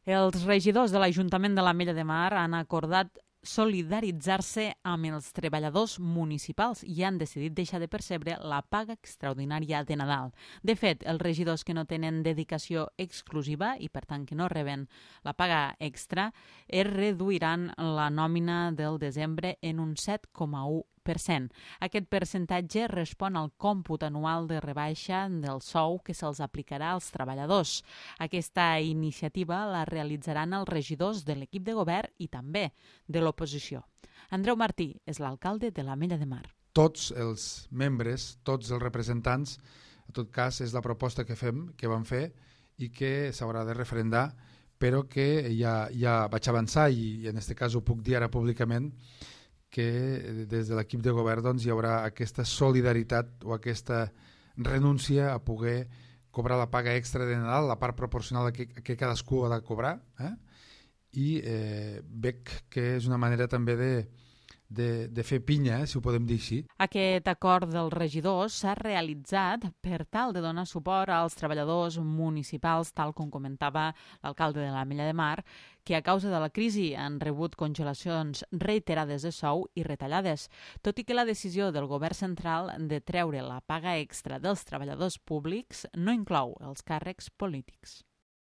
Els regidors de l'Ajuntament de l'Ametlla de Mar han acordat solidaritzar-se amb els treballadors municipals i han decidit deixar de percebre la paga extraordinària de Nadal. De fet, els regidors que no tenen dedicació exclusiva i, per tant, que no reben la paga extra, es reduiran la nòmina del desembre en un 7,1%. Aquest percentatge respon al còmput anual de rebaixa del sou que se'ls aplicarà als treballadors. Aquesta iniciativa la realitzaran els regidors de l'equip de govern i també de l'oposició. Andreu Martí és l'alcalde de l'Ametlla de Mar. Tots els membres, tots els representants, en tot cas és la proposta que vam fer i que s'haurà de referendar, però que ja vaig avançar i en aquest cas ho puc dir ara públicament, que des de l'equip de govern doncs, hi haurà aquesta solidaritat o aquesta renúncia a poder cobrar la paga extra de Nadal, la part proporcional que cadascú ha de cobrar, i veig que és una manera també de fer pinya, si ho podem dir així. Aquest acord dels regidors s'ha realitzat per tal de donar suport als treballadors municipals, tal com comentava l'alcalde de l'Ametlla de Mar, que a causa de la crisi han rebut congelacions reiterades de sou i retallades, tot i que la decisió del govern central de treure la paga extra dels treballadors públics no inclou els càrrecs polítics.